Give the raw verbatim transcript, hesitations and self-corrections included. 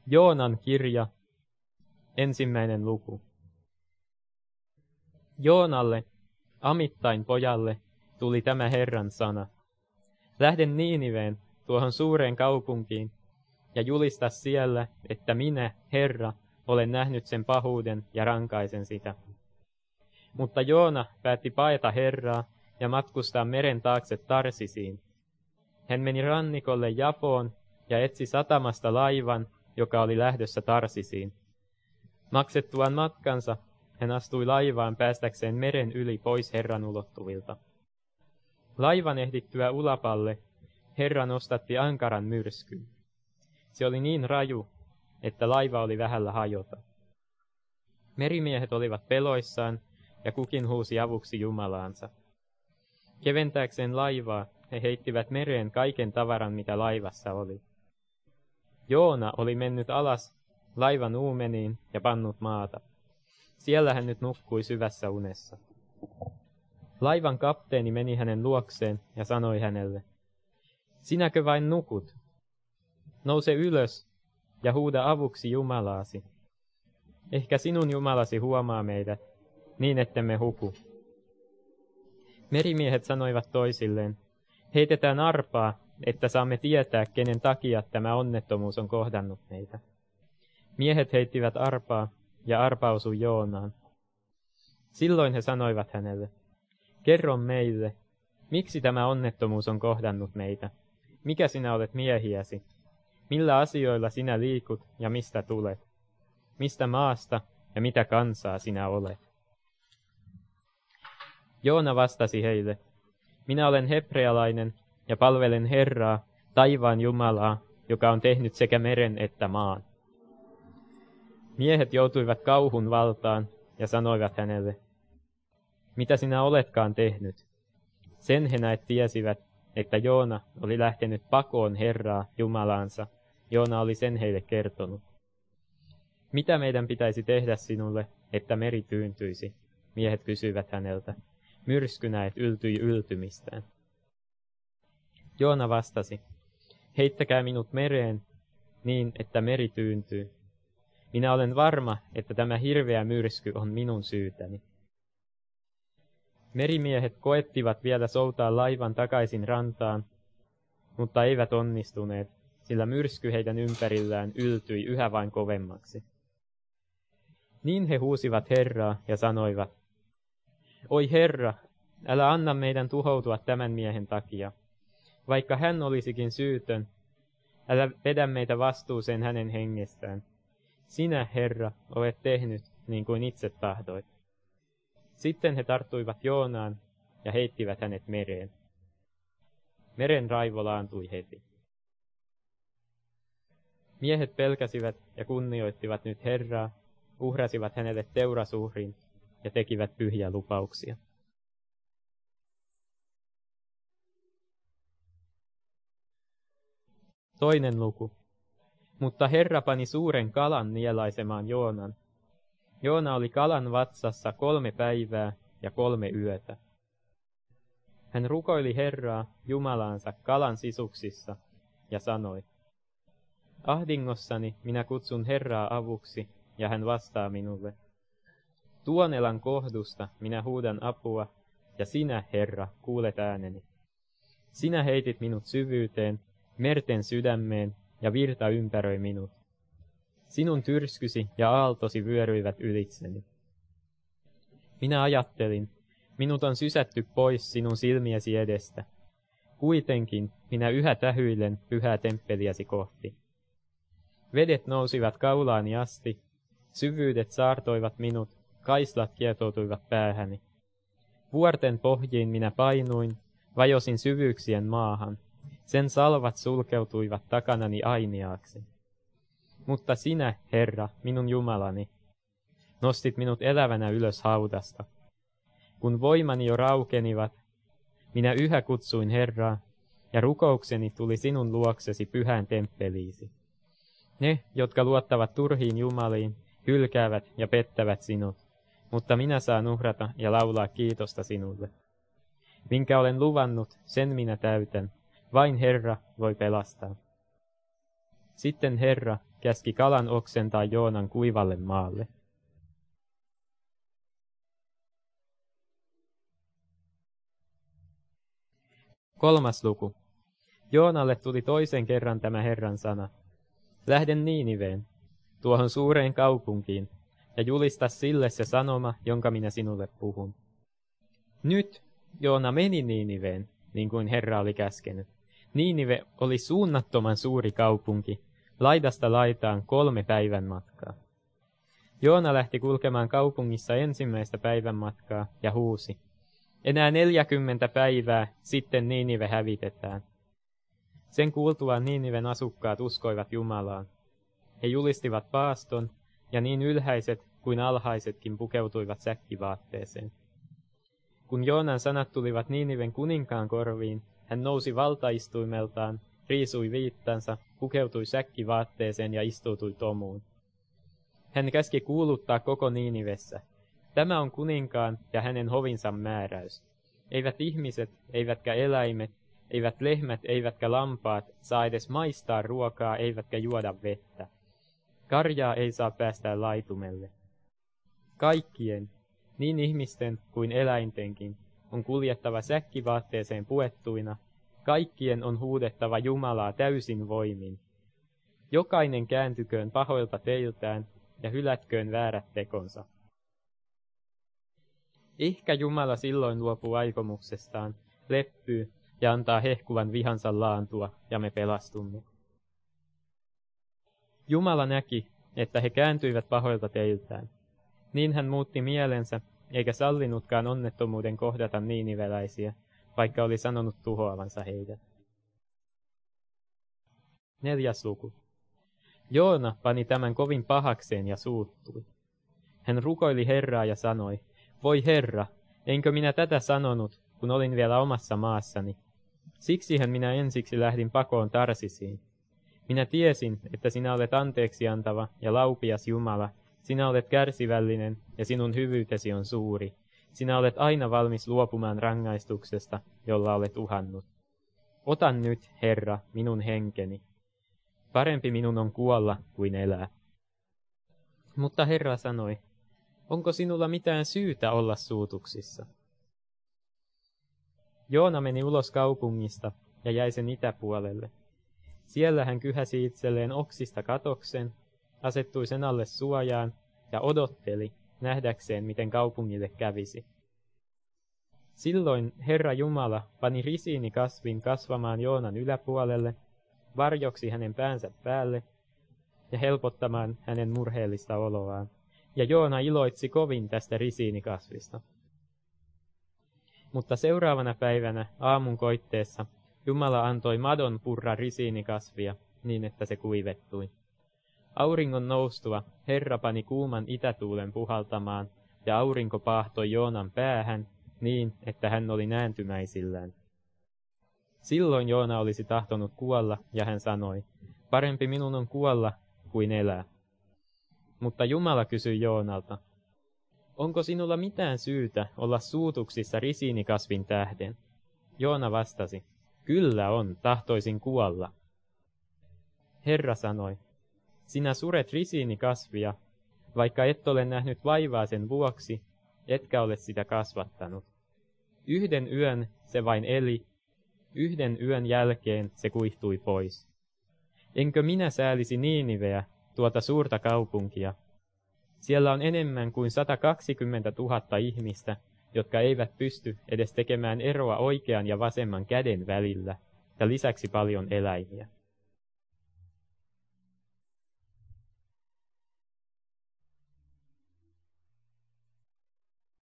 Joonan kirja, ensimmäinen luku. Joonalle, Amittain pojalle, tuli tämä Herran sana. Lähde Niiniveen, tuohon suureen kaupunkiin, ja julista siellä, että minä, Herra, olen nähnyt sen pahuuden ja rankaisen sitä. Mutta Joona päätti paeta Herraa ja matkustaa meren taakse Tarsisiin. Hän meni rannikolle Jafoon ja etsi satamasta laivan, joka oli lähdössä Tarsisiin. Maksettuaan matkansa, hän astui laivaan päästäkseen meren yli pois Herran ulottuvilta. Laivan ehdittyä ulapalle, Herra nostatti ankaran myrskyn. Se oli niin raju, että laiva oli vähällä hajota. Merimiehet olivat peloissaan ja kukin huusi avuksi Jumalaansa. Keventääkseen laivaa, he heittivät mereen kaiken tavaran, mitä laivassa oli. Joona oli mennyt alas laivan uumeniin ja pannut maata. Siellä hän nyt nukkui syvässä unessa. Laivan kapteeni meni hänen luokseen ja sanoi hänelle, sinäkö vain nukut? Nouse ylös ja huuda avuksi Jumalaasi. Ehkä sinun Jumalasi huomaa meidät, niin ettemme huku. Merimiehet sanoivat toisilleen, heitetään arpaa, että saamme tietää, kenen takia tämä onnettomuus on kohdannut meitä. Miehet heittivät arpaa, ja arpa osui Joonaan. Silloin he sanoivat hänelle, kerro meille, miksi tämä onnettomuus on kohdannut meitä? Mikä sinä olet miehiäsi? Millä asioilla sinä liikut ja mistä tulet? Mistä maasta ja mitä kansaa sinä olet? Joona vastasi heille, minä olen hebrealainen ja palvelen Herraa, taivaan Jumalaa, joka on tehnyt sekä meren että maan. Miehet joutuivat kauhun valtaan ja sanoivat hänelle, mitä sinä oletkaan tehnyt? Sen he näet tiesivät, että Joona oli lähtenyt pakoon Herraa Jumalaansa. Joona oli sen heille kertonut. Mitä meidän pitäisi tehdä sinulle, että meri tyyntyisi? Miehet kysyivät häneltä. Myrskynäet yltyi yltymistään. Joona vastasi, heittäkää minut mereen niin, että meri tyyntyy. Minä olen varma, että tämä hirveä myrsky on minun syytäni. Merimiehet koettivat vielä soutaa laivan takaisin rantaan, mutta eivät onnistuneet, sillä myrsky heidän ympärillään yltyi yhä vain kovemmaksi. Niin he huusivat Herraa ja sanoivat, oi Herra, älä anna meidän tuhoutua tämän miehen takia. Vaikka hän olisikin syytön, älä vedä meitä vastuuseen hänen hengestään. Sinä, Herra, olet tehnyt niin kuin itse tahdoit. Sitten he tarttuivat Joonaan ja heittivät hänet mereen. Meren raivo laantui heti. Miehet pelkäsivät ja kunnioittivat nyt Herraa, uhrasivat hänelle teurasuhrin ja tekivät pyhiä lupauksia. Toinen luku. Mutta Herra pani suuren kalan nielaisemaan Joonan. Joona oli kalan vatsassa kolme päivää ja kolme yötä. Hän rukoili Herraa, Jumalaansa, kalan sisuksissa ja sanoi, ahdingossani minä kutsun Herraa avuksi ja hän vastaa minulle. Tuonelan kohdusta minä huudan apua ja sinä, Herra, kuulet ääneni. Sinä heitit minut syvyyteen, merten sydämeen ja virta ympäröi minut. Sinun tyrskysi ja aaltosi vyöryivät ylitseni. Minä ajattelin, minut on sysätty pois sinun silmiesi edestä. Kuitenkin minä yhä tähyilen pyhää temppeliäsi kohti. Vedet nousivat kaulaani asti, syvyydet saartoivat minut, kaislat kietoutuivat päähäni. Vuorten pohjiin minä painuin, vajosin syvyyksien maahan. Sen salvat sulkeutuivat takanani ainiaaksi. Mutta sinä, Herra, minun Jumalani, nostit minut elävänä ylös haudasta. Kun voimani jo raukenivat, minä yhä kutsuin Herraa, ja rukoukseni tuli sinun luoksesi pyhään temppeliisi. Ne, jotka luottavat turhiin jumaliin, hylkäävät ja pettävät sinut, mutta minä saan uhrata ja laulaa kiitosta sinulle. Minkä olen luvannut, sen minä täytän. Vain Herra voi pelastaa. Sitten Herra, käski kalan oksentaa Joonan kuivalle maalle. Kolmas luku. Joonalle tuli toisen kerran tämä Herran sana. Lähde Niiniveen, tuohon suureen kaupunkiin, ja julista sille se sanoma, jonka minä sinulle puhun. Nyt Joona meni Niiniveen, niin kuin Herra oli käskenyt. Niinive oli suunnattoman suuri kaupunki, laidasta laitaan kolme päivän matkaa. Joona lähti kulkemaan kaupungissa ensimmäistä päivän matkaa ja huusi. Enää neljäkymmentä päivää, sitten Niinive hävitetään. Sen kuultuaan Niiniven asukkaat uskoivat Jumalaan. He julistivat paaston, ja niin ylhäiset kuin alhaisetkin pukeutuivat säkkivaatteeseen. Kun Joonan sanat tulivat Niiniven kuninkaan korviin, hän nousi valtaistuimeltaan, riisui viittansa, pukeutui säkkivaatteeseen ja istuutui tomuun. Hän käski kuuluttaa koko Niinivessä. Tämä on kuninkaan ja hänen hovinsa määräys. Eivät ihmiset, eivätkä eläimet, eivät lehmät, eivätkä lampaat saa edes maistaa ruokaa, eivätkä juoda vettä. Karjaa ei saa päästää laitumelle. Kaikkien, niin ihmisten kuin eläintenkin, on kuljettava säkkivaatteeseen puettuina, kaikkien on huudettava Jumalaa täysin voimin. Jokainen kääntyköön pahoilta teiltään ja hylätköön väärät tekonsa. Ehkä Jumala silloin luopuu aikomuksestaan, leppyy ja antaa hehkuvan vihansa laantua, ja me pelastumme. Jumala näki, että he kääntyivät pahoilta teiltään. Niin hän muutti mielensä, eikä sallinutkaan onnettomuuden kohdata niiniveläisiä, vaikka oli sanonut tuhoavansa heidät. Neljäs luku. Joona pani tämän kovin pahakseen ja suuttui. Hän rukoili Herraa ja sanoi, voi Herra, enkö minä tätä sanonut, kun olin vielä omassa maassani? Siksihän minä ensiksi lähdin pakoon Tarsisiin. Minä tiesin, että sinä olet anteeksiantava ja laupias Jumala, sinä olet kärsivällinen ja sinun hyvyytesi on suuri. Sinä olet aina valmis luopumaan rangaistuksesta, jolla olet uhannut. Ota nyt, Herra, minun henkeni. Parempi minun on kuolla kuin elää. Mutta Herra sanoi, onko sinulla mitään syytä olla suutuksissa? Joona meni ulos kaupungista ja jäi sen itäpuolelle. Siellä hän kyhäsi itselleen oksista katoksen, asettui sen alle suojaan ja odotteli nähdäkseen, miten kaupungille kävisi. Silloin Herra Jumala pani risiinikasvin kasvamaan Joonan yläpuolelle, varjoksi hänen päänsä päälle ja helpottamaan hänen murheellista oloaan. Ja Joona iloitsi kovin tästä risiinikasvista. Mutta seuraavana päivänä aamun koitteessa Jumala antoi madon purra risiinikasvia niin, että se kuivettui. Auringon noustua Herra pani kuuman itätuulen puhaltamaan, ja aurinko paahtoi Joonan päähän niin, että hän oli nääntymäisillään. Silloin Joona olisi tahtonut kuolla, ja hän sanoi, parempi minun on kuolla kuin elää. Mutta Jumala kysyi Joonalta, onko sinulla mitään syytä olla suutuksissa risiinikasvin tähden? Joona vastasi, kyllä on, tahtoisin kuolla. Herra sanoi, sinä suret risiinikasvia, vaikka et ole nähnyt vaivaa sen vuoksi, etkä ole sitä kasvattanut. Yhden yön se vain eli, yhden yön jälkeen se kuihtui pois. Enkö minä säälisi Niiniveä, tuota suurta kaupunkia? Siellä on enemmän kuin sata kaksikymmentätuhatta ihmistä, jotka eivät pysty edes tekemään eroa oikean ja vasemman käden välillä, ja lisäksi paljon eläimiä.